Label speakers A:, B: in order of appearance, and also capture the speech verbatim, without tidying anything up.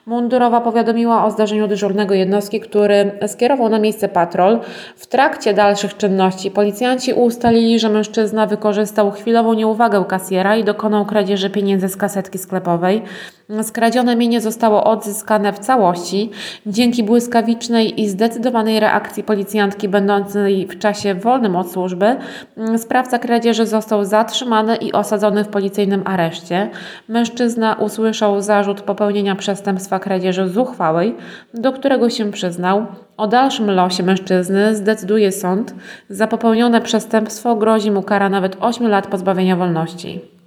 A: Mundurowa powiadomiła o zdarzeniu dyżurnego jednostki, który skierował na miejsce patrol. W trakcie dalszych czynności policjanci ustalili, że mężczyzna wykorzystał chwilową nieuwagę kasjera i dokonał kradzieży pieniędzy z kasetki sklepowej. Skradzione mienie zostało odzyskane w całości. Dzięki błyskawicznej i zdecydowanej reakcji policjantki będącej w czasie wolnym od służby, sprawca kradzieży został zatrzymany i osadzony w policyjnym areszcie. Mężczyzna usłyszał zarzut popełnienia przestępstwa kradzieży zuchwałej, do którego się przyznał. O dalszym losie mężczyzny zdecyduje sąd. Za popełnione przestępstwo grozi mu kara nawet ośmiu lat pozbawienia wolności.